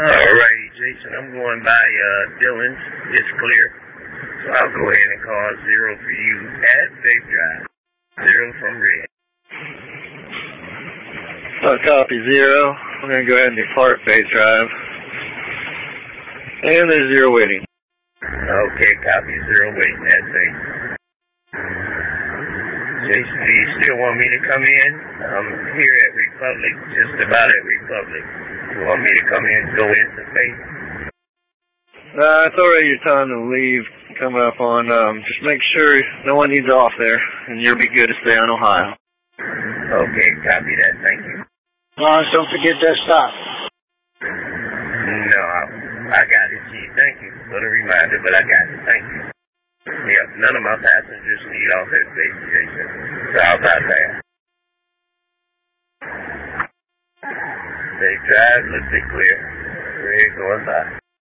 Alright, Jason, I'm going by Dylan's. It's clear. So I'll go ahead and call 0 for you at Safe Drive. 0 from Red. Copy 0. I'm going to go ahead and depart Faith Drive. And there's 0 waiting. Okay, copy 0 waiting at Safe. Jason, do you still want me to come in? I'm here at Republic, just about at Republic. You want me to come in and go into Faith? It's already your time to leave. Coming up on, just make sure no one needs off there, and you'll be good to stay on Ohio. Okay, copy that. Thank you. Lawrence, don't forget that stop. No, I got it, Chief. Thank you for the reminder, but I got it. Thank you. Yep, none of my passengers need off at Faith, Jason. So I'll bypass. Safe Drive, looks it clear. Red going by.